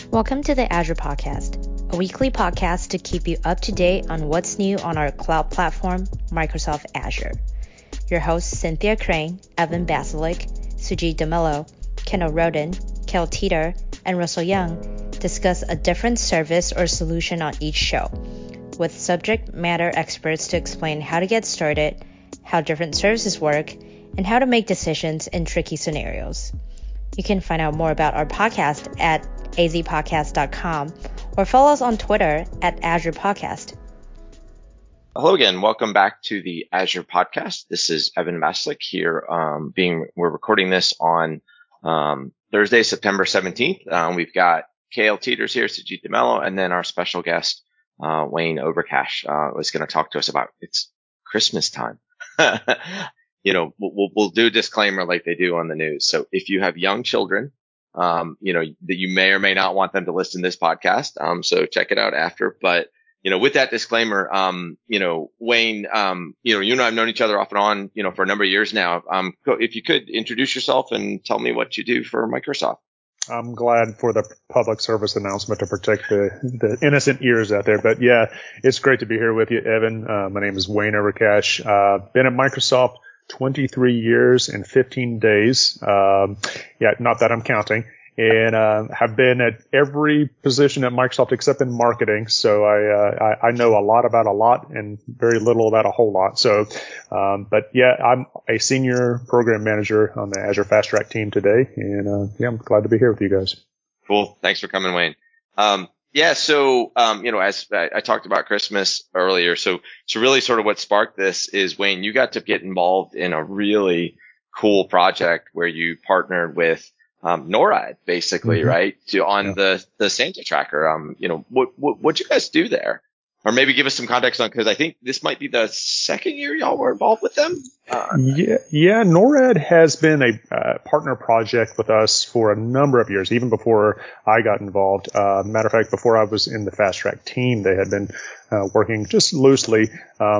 Welcome to the Azure Podcast, a weekly podcast to keep you up to date on what's new on our cloud platform, Microsoft Azure. Your hosts Cynthia Crane, Evan Basilik, Sujit DeMello, Kendall Roden, Kel Teeter, and Russell Young discuss a different service or solution on each show, with subject matter experts to explain how to get started, how different services work, and how to make decisions in tricky scenarios. You can find out more about our podcast at azpodcast.com or follow us on Twitter at Azure Podcast. Hello again. Welcome back to the Azure Podcast. This is Evan Basilik here. We're recording this on Thursday, September 17th. We've got Kel Teeters here, Sujit DeMello, and then our special guest, Wayne Overcash, was going to talk to us about it's Christmas time. We'll do a disclaimer like they do on the news. So if you have young children, that you may or may not want them to listen to this podcast. So check it out after. But, with that disclaimer, Wayne, you and I have known each other off and on, for a number of years now. If you could introduce yourself and tell me what you do for Microsoft. I'm glad for the public service announcement to protect the innocent ears out there. But yeah, it's great to be here with you, Evan. My name is Wayne Overcash. Been at Microsoft 23 years and 15 days. Not that I'm counting. And have been at every position at Microsoft except in marketing. So I know a lot about a lot and very little about a whole lot. So, I'm a senior program manager on the Azure Fast Track team today. And I'm glad to be here with you guys. Cool. Thanks for coming, Wayne. As I talked about Christmas earlier, so really sort of what sparked this is, Wayne, you got to get involved in a really cool project where you partnered with NORAD, basically, mm-hmm. right? The Santa tracker. What'd you guys do there? Or maybe give us some context on, because I think this might be the second year y'all were involved with them. NORAD has been a partner project with us for a number of years, even before I got involved. Matter of fact, before I was in the Fast Track team, they had been working just loosely.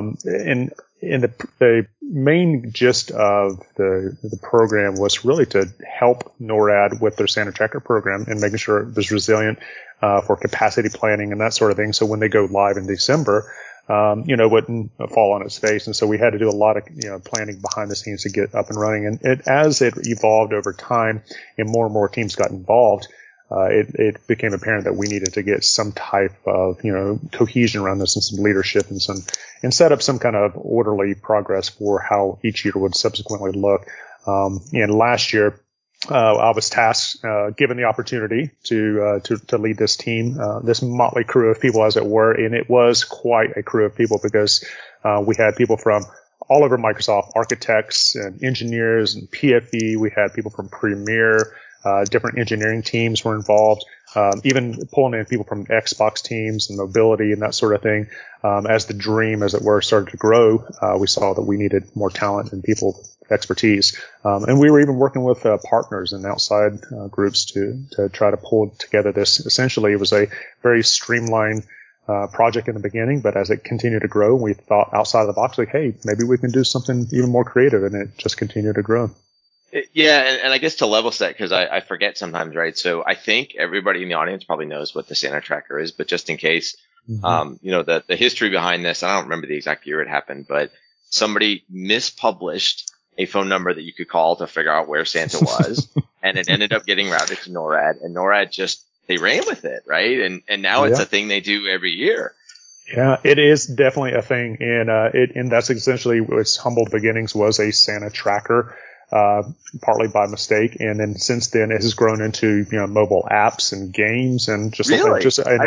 And the main gist of the program was really to help NORAD with their Santa tracker program and making sure it was resilient for capacity planning and that sort of thing. So when they go live in December, it wouldn't fall on its face. And so we had to do a lot of, planning behind the scenes to get up and running. And as it evolved over time and more teams got involved, it became apparent that we needed to get some type of, cohesion around this and some leadership and set up some kind of orderly progress for how each year would subsequently look. And last year, I was tasked, given the opportunity to lead this team, this motley crew of people, as it were. And it was quite a crew of people because, we had people from all over Microsoft, architects and engineers and PFE. We had people from Premier. Different engineering teams were involved, even pulling in people from Xbox teams and mobility and that sort of thing. As the dream, as it were, started to grow, we saw that we needed more talent and people with expertise. And we were even working with partners and outside groups to try to pull together this. Essentially, it was a very streamlined project in the beginning, but as it continued to grow, we thought outside of the box, like, hey, maybe we can do something even more creative, and it just continued to grow. Yeah, and I guess to level set, because I forget sometimes, right? So I think everybody in the audience probably knows what the Santa tracker is, but just in case, mm-hmm. The history behind this, I don't remember the exact year it happened, but somebody mispublished a phone number that you could call to figure out where Santa was, and it ended up getting routed to NORAD, and NORAD they ran with it, right? And now it's a thing they do every year. Yeah, it is definitely a thing, and that's essentially its humble beginnings was a Santa tracker. Partly by mistake, and then since then it has grown into mobile apps and games and just really?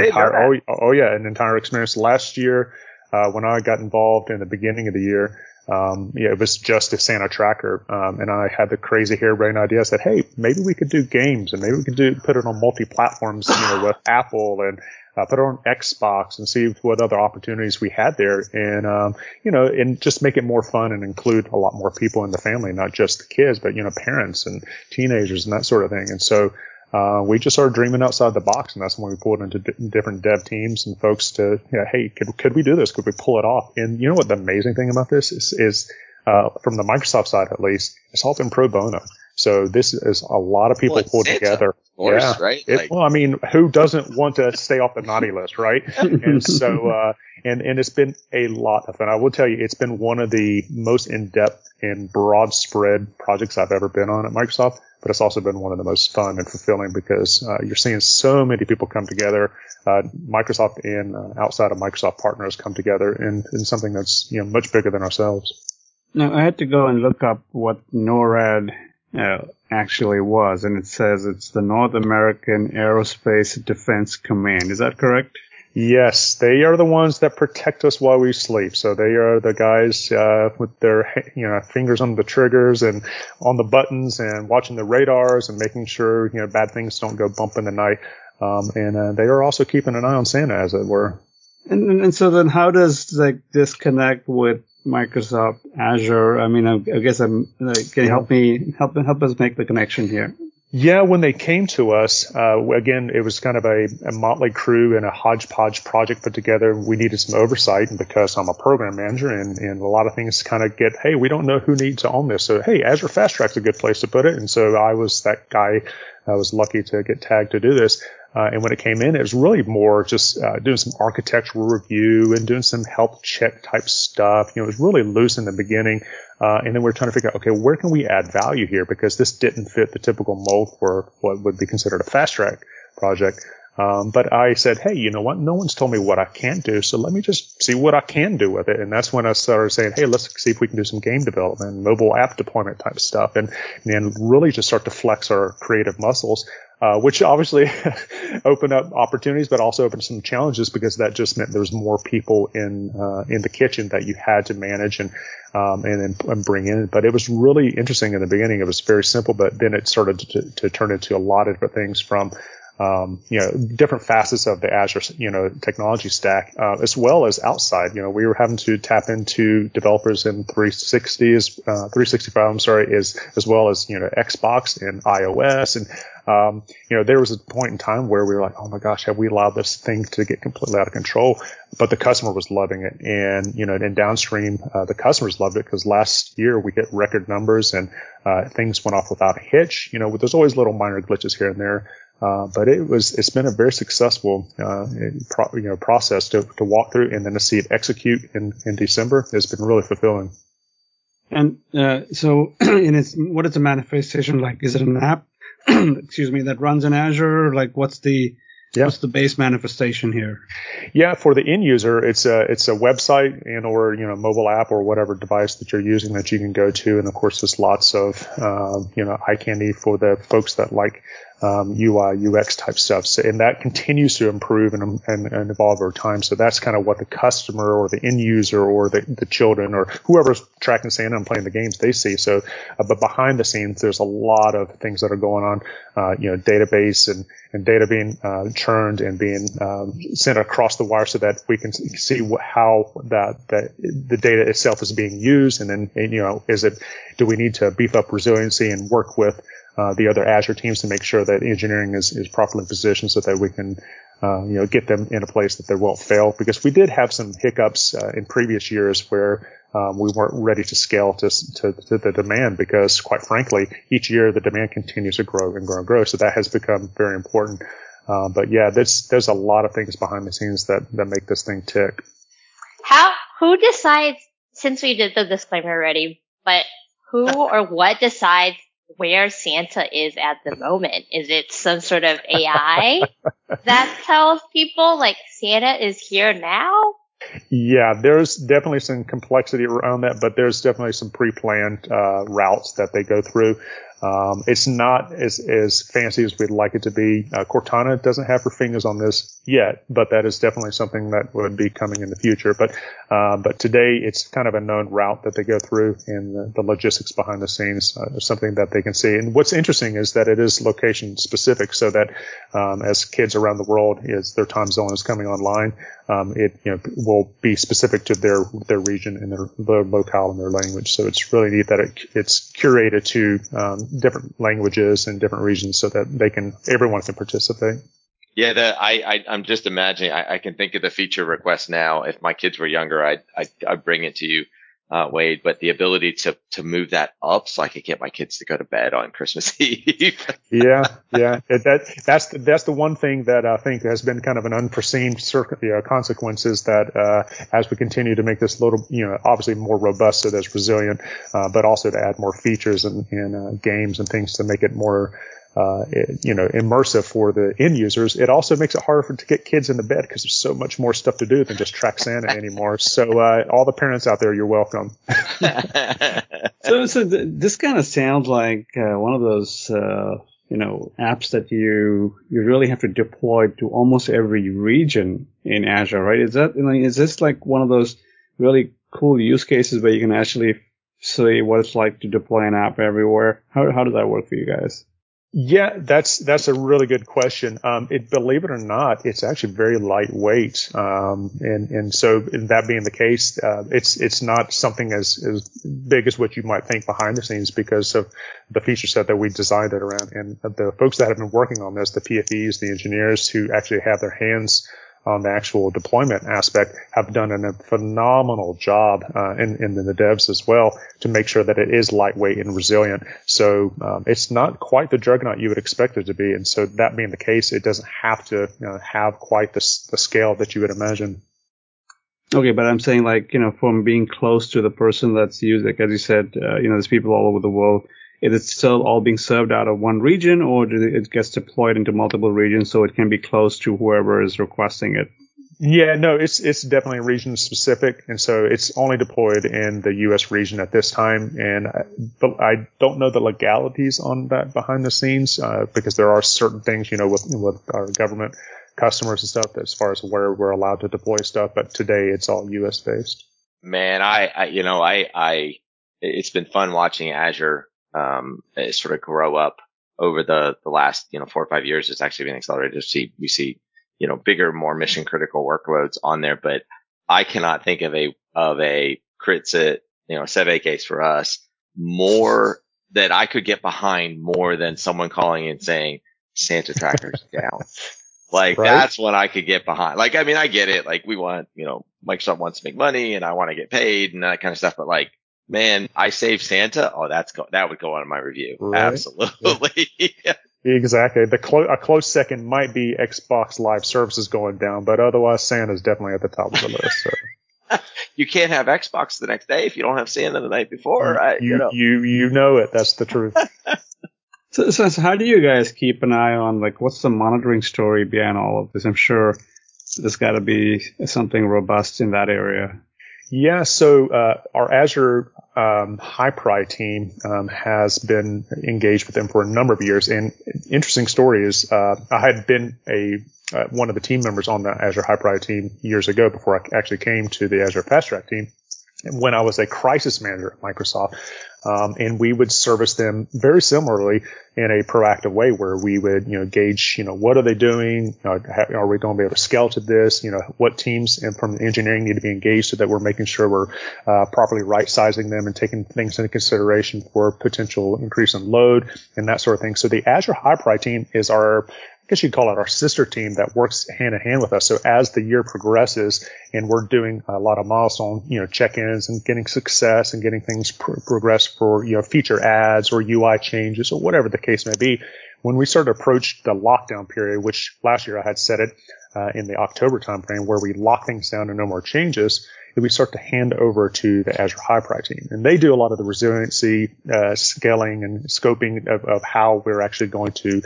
An entire experience. Last year, when I got involved in the beginning of the year, it was just a Santa tracker, and I had the crazy harebrained idea. I said, hey, maybe we could do games, and maybe we could put it on multi-platforms, with Apple and put it on Xbox and see what other opportunities we had there, and and just make it more fun and include a lot more people in the family, not just the kids, but parents and teenagers and that sort of thing. And so we just started dreaming outside the box, and that's when we pulled into different dev teams and folks to, hey, could we do this? Could we pull it off? And what the amazing thing about this is from the Microsoft side at least, it's all been pro bono. So this is a lot of people pulled together. course, right? Well, I mean, who doesn't want to stay off the naughty list, right? And so, and it's been a lot of fun. I will tell you, it's been one of the most in-depth and broad spread projects I've ever been on at Microsoft, but it's also been one of the most fun and fulfilling because you're seeing so many people come together, Microsoft and outside of Microsoft partners come together in something that's, much bigger than ourselves. Now, I had to go and look up what NORAD actually was, and it says it's the North American Aerospace Defense Command. Is that correct? Yes, they are the ones that protect us while we sleep. So they are the guys with their fingers on the triggers and on the buttons and watching the radars and making sure bad things don't go bump in the night. And they are also keeping an eye on Santa, as it were. And so then, how does this connect with Microsoft Azure? I mean, I guess can you help us make the connection here? Yeah, when they came to us, again, it was kind of a motley crew and a hodgepodge project put together. We needed some oversight, and because I'm a program manager and a lot of things kind of hey, we don't know who needs to own this. So, hey, Azure Fast Track's a good place to put it. And so I was that guy. I was lucky to get tagged to do this. And when it came in, it was really more just doing some architectural review and doing some health check type stuff. It was really loose in the beginning. And then we're trying to figure out, okay, where can we add value here? Because this didn't fit the typical mold for what would be considered a fast track project. But I said, hey, you know what? No one's told me what I can't do, so let me just see what I can do with it. And that's when I started saying, hey, let's see if we can do some game development, mobile app deployment type stuff, and really just start to flex our creative muscles, which obviously opened up opportunities, but also opened some challenges because that just meant there was more people in the kitchen that you had to manage and bring in. But it was really interesting in the beginning. It was very simple, but then it started to turn into a lot of different things from different facets of the Azure, technology stack, as well as outside. We were having to tap into developers in 365, as well as, Xbox and iOS. And, there was a point in time where we were like, oh my gosh, have we allowed this thing to get completely out of control? But the customer was loving it. And, and downstream, the customers loved it because last year we hit record numbers and, things went off without a hitch. There's always little minor glitches here and there. But it's been a very successful, process to walk through, and then to see it execute in December has been really fulfilling. And, so what is the manifestation like? Is it an app, that runs in Azure? Like what's the base manifestation here? Yeah, for the end user, it's a website and or mobile app or whatever device that you're using that you can go to, and of course there's lots of eye candy for the folks that like UI, UX type stuff. So, and that continues to improve and evolve over time. So that's kind of what the customer or the end user or the children or whoever's tracking Santa and playing the games, they see. So, but behind the scenes, there's a lot of things that are going on, database and data being churned and being sent across the wire so that we can see how the data itself is being used. And then, do we need to beef up resiliency and work with the other Azure teams to make sure that engineering is properly positioned so that we can, get them in a place that they won't fail. Because we did have some hiccups in previous years where we weren't ready to scale to the demand because, quite frankly, each year the demand continues to grow and grow and grow. So that has become very important. But yeah, there's a lot of things behind the scenes that make this thing tick. Who decides, since we did the disclaimer already, but who or what decides where Santa is at the moment? Is it some sort of AI that tells people like Santa is here now? Yeah, there's definitely some complexity around that, but there's definitely some pre-planned routes that they go through. It's not as fancy as we'd like it to be. Cortana doesn't have her fingers on this yet, but that is definitely something that would be coming in the future. But today it's kind of a known route that they go through, and the logistics behind the scenes is something that they can see. And what's interesting is that it is location specific, so that as kids around the world, as their time zone is coming online, it will be specific to their region and their locale and their language. So it's really neat that it's curated to different languages and different regions so that everyone can participate. Yeah, I'm just imagining. I can think of the feature request now. If my kids were younger, I'd bring it to you. Wade, but the ability to move that up so I could get my kids to go to bed on Christmas Eve. Yeah. That's the one thing that I think has been kind of an unforeseen consequence is that as we continue to make this little, obviously more robust so that it's resilient, but also to add more features and games and things to make it more immersive for the end users. It also makes it harder to get kids into bed because there's so much more stuff to do than just track Santa anymore. So all the parents out there, you're welcome. So this kind of sounds like one of those apps that you really have to deploy to almost every region in Azure, right? Is this like one of those really cool use cases where you can actually see what it's like to deploy an app everywhere? How does that work for you guys? Yeah, that's a really good question. Believe it or not, it's actually very lightweight. And so that being the case, it's not something as big as what you might think behind the scenes because of the feature set that we designed it around. And the folks that have been working on this, the PFEs, the engineers who actually have their hands on the actual deployment aspect have done a phenomenal job, and the devs as well to make sure that it is lightweight and resilient. So, it's not quite the juggernaut you would expect it to be. And so that being the case, it doesn't have to have quite the scale that you would imagine. Okay, but I'm saying from being close to the person that's used, like as you said, there's people all over the world. Is it still all being served out of one region, or it gets deployed into multiple regions so it can be close to whoever is requesting it? Yeah, no, it's definitely region specific, and so it's only deployed in the U.S. region at this time. But I don't know the legalities on that behind the scenes because there are certain things, with our government customers and stuff as far as where we're allowed to deploy stuff. But today it's all U.S. based. Man, it's been fun watching Azure sort of grow up over the last, 4 or 5 years. It's actually been accelerated. We see, bigger, more mission critical workloads on there, but I cannot think of a Critsit, Seve case for us more that I could get behind more than someone calling and saying Santa tracker's down. Like, right? That's what I could get behind. I get it. We want, Microsoft wants to make money and I want to get paid and that kind of stuff, but man, I saved Santa. Oh, that would go on in my review. Right. Absolutely. Yeah. Exactly. A close second might be Xbox Live Services going down, but otherwise Santa's definitely at the top of the list. So. You can't have Xbox the next day if you don't have Santa the night before. You know it. That's the truth. So how do you guys keep an eye on what's the monitoring story behind all of this? I'm sure there's got to be something robust in that area. Yeah, so our Azure HighPri team has been engaged with them for a number of years. And interesting story is I had been one of the team members on the Azure HighPri team years ago before I actually came to the Azure Fast Track team when I was a crisis manager at Microsoft. And we would service them very similarly in a proactive way where we would, gauge, what are they doing? Are we going to be able to scale to this? What teams and from engineering need to be engaged so that we're making sure we're properly right-sizing them and taking things into consideration for potential increase in load and that sort of thing. So the Azure HighPri team is I guess you'd call it our sister team that works hand in hand with us. So as the year progresses and we're doing a lot of milestone, check-ins and getting success and getting things progress for, feature adds or UI changes or whatever the case may be, when we start to approach the lockdown period, which last year I had set it in the October timeframe where we lock things down and no more changes, we start to hand over to the Azure HighPri team. And they do a lot of the resiliency, scaling and scoping of how we're actually going to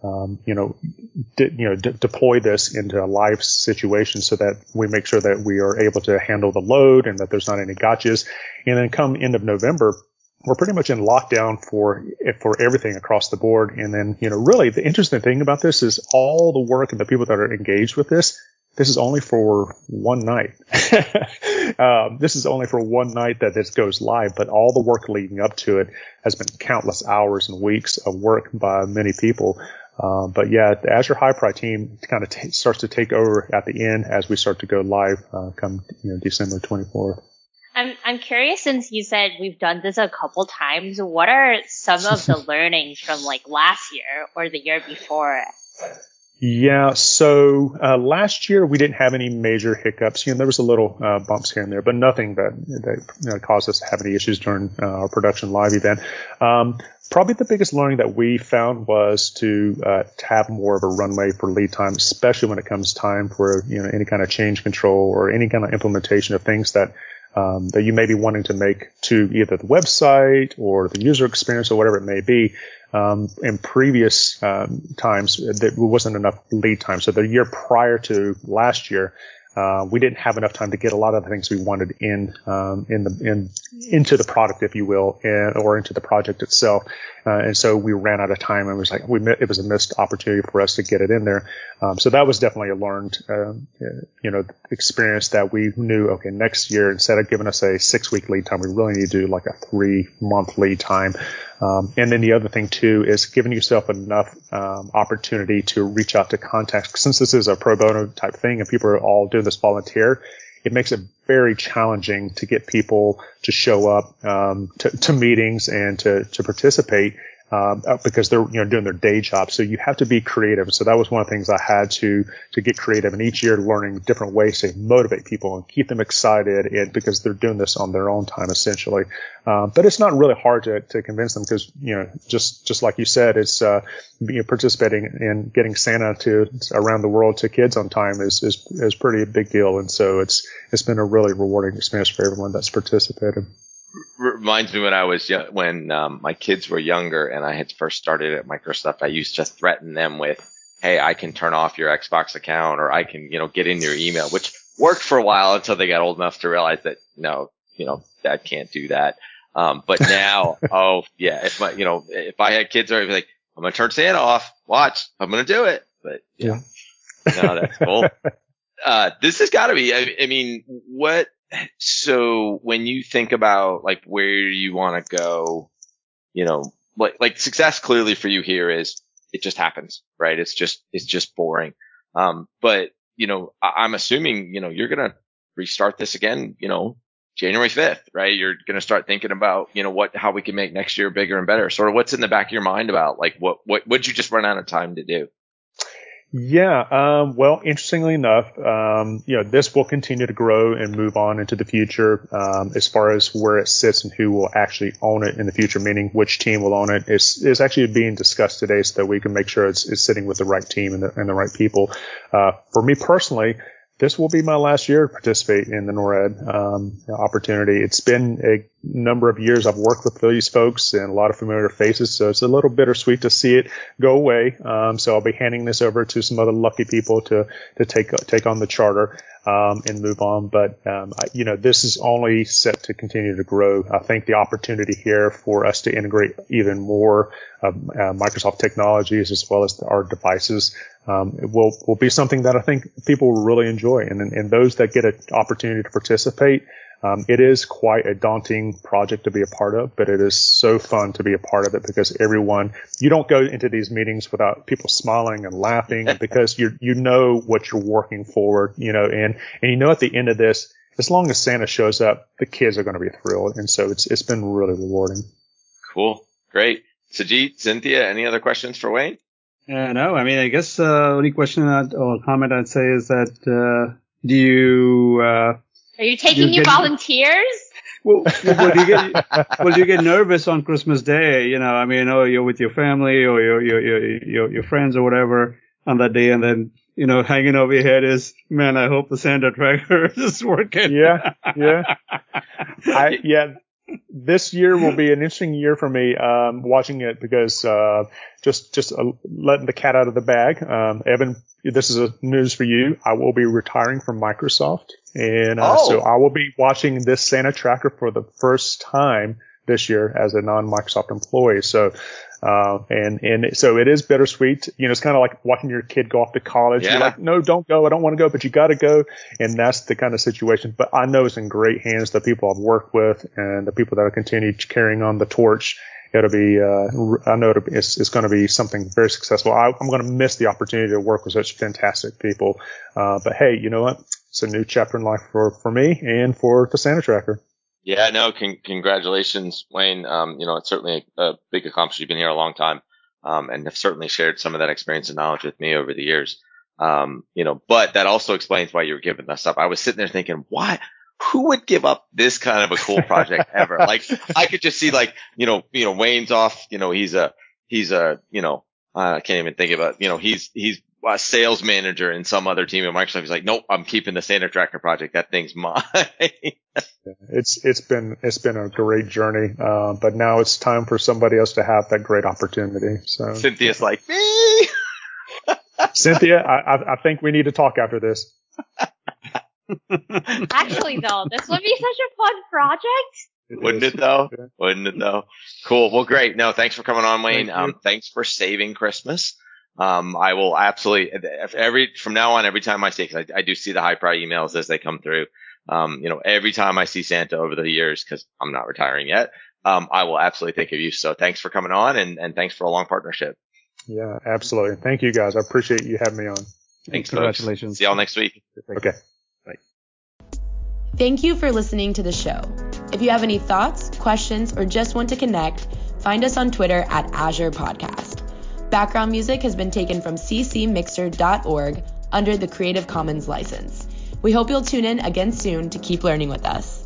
deploy this into a live situation so that we make sure that we are able to handle the load and that there's not any gotchas. And then come end of November, we're pretty much in lockdown for everything across the board. And then, really the interesting thing about this is all the work and the people that are engaged with this is only for one night. This is only for one night that this goes live, but all the work leading up to it has been countless hours and weeks of work by many people. But yeah, the Azure HighPri team kind of starts to take over at the end as we start to go live come December 24th. I'm curious, since you said we've done this a couple times, what are some of the learnings from last year or the year before? Yeah. So last year we didn't have any major hiccups. There was a little bumps here and there, but nothing that caused us to have any issues during our production live event. Probably the biggest learning that we found was to have more of a runway for lead time, especially when it comes time for any kind of change control or any kind of implementation of things that you may be wanting to make to either the website or the user experience or whatever it may be. In previous times, there wasn't enough lead time. So the year prior to last year, we didn't have enough time to get a lot of the things we wanted into the product, if you will, or into the project itself. And so we ran out of time, and it was like it was a missed opportunity for us to get it in there. So that was definitely a learned, experience that we knew. Okay, next year, instead of giving us a 6-week lead time, we really need to do like a 3-month lead time. And then the other thing too is giving yourself enough opportunity to reach out to contacts. Since this is a pro bono type thing and people are all doing this volunteer, it makes it very challenging to get people to show up to meetings and to participate because they're doing their day job. So you have to be creative. So that was one of the things I had to get creative, and each year learning different ways to motivate people and keep them excited, and because they're doing this on their own time essentially. But it's not really hard to convince them because just like you said, it's participating in getting Santa to around the world to kids on time is pretty a big deal, and so it's been a really rewarding experience for everyone that's participated. Reminds me when my kids were younger and I had first started at Microsoft, I used to threaten them with, hey, I can turn off your Xbox account, or I can, get in your email, which worked for a while until they got old enough to realize that no, Dad can't do that. But now, if I had kids, I'd be like, I'm going to turn Santa off. Watch, I'm going to do it. But no, that's cool. This has got to be, I mean, so when you think about like where you want to go, like success clearly for you here is it just happens, right? It's just boring. But I'm assuming, you're going to restart this again, January 5th, right? You're going to start thinking about, how we can make next year bigger and better. Sort of what's in the back of your mind about like what'd you just run out of time to do? Yeah. Well, interestingly enough, this will continue to grow and move on into the future. As far as where it sits and who will actually own it in the future, meaning which team will own it, is actually being discussed today so that we can make sure it's sitting with the right team and the right people. For me personally, this will be my last year to participate in the NORAD opportunity. It's been a number of years I've worked with these folks and a lot of familiar faces, so it's a little bittersweet to see it go away. So I'll be handing this over to some other lucky people to take on the charter and move on. But this is only set to continue to grow. I think the opportunity here for us to integrate even more Microsoft technologies as well as our devices will be something that I think people will really enjoy. And those that get an opportunity to participate, it is quite a daunting project to be a part of, but it is so fun to be a part of it because you don't go into these meetings without people smiling and laughing because you know what you're working for, and at the end of this, as long as Santa shows up, the kids are going to be thrilled. And so it's been really rewarding. Cool. Great. Sajid, Cynthia, any other questions for Wayne? No, I mean, I guess only question or comment I'd say is that do you are you taking new volunteers? Well, do you get nervous on Christmas Day? You're with your family or your friends or whatever on that day, and then hanging over your head is, man, I hope the Santa tracker is working. Yeah. This year will be an interesting year for me, watching it because, just letting the cat out of the bag. Evan, this is news for you. I will be retiring from Microsoft, and so I will be watching this Santa tracker for the first time this year as a non-Microsoft employee. So, so it is bittersweet. It's kind of like watching your kid go off to college. Yeah. You're like, no, don't go. I don't want to go, but you got to go. And that's the kind of situation. But I know it's in great hands. The people I've worked with and the people that will continue carrying on the torch. It'll be, I know it's going to be something very successful. I'm going to miss the opportunity to work with such fantastic people. But hey, you know what? It's a new chapter in life for me and for the Santa tracker. Yeah, no, congratulations, Wayne. It's certainly a big accomplishment. You've been here a long time. and have certainly shared some of that experience and knowledge with me over the years. But that also explains why you were giving us up. I was sitting there thinking, why? Who would give up this kind of a cool project ever? Like, I could just see like, Wayne's off, he's a, I can't even think about, he's a sales manager in some other team at Microsoft. He's like, nope, I'm keeping the Standard Tracker project. That thing's mine. It's been a great journey. But now it's time for somebody else to have that great opportunity. So Cynthia's like, me. Cynthia, I think we need to talk after this. Actually, though, this would be such a fun project. Wouldn't it though? Cool. Well, great. No, thanks for coming on, Wayne. Thanks for saving Christmas. I will absolutely from now on, every time I see, cause I do see the high priority emails as they come through. Every time I see Santa over the years, cause I'm not retiring yet, I will absolutely think of you. So thanks for coming on and thanks for a long partnership. Yeah, absolutely. Thank you guys. I appreciate you having me on. Thanks. Congratulations. Folks. See y'all next week. Okay. Thank you for listening to the show. If you have any thoughts, questions, or just want to connect, find us on Twitter at Azure Podcast. Background music has been taken from ccmixer.org under the Creative Commons license. We hope you'll tune in again soon to keep learning with us.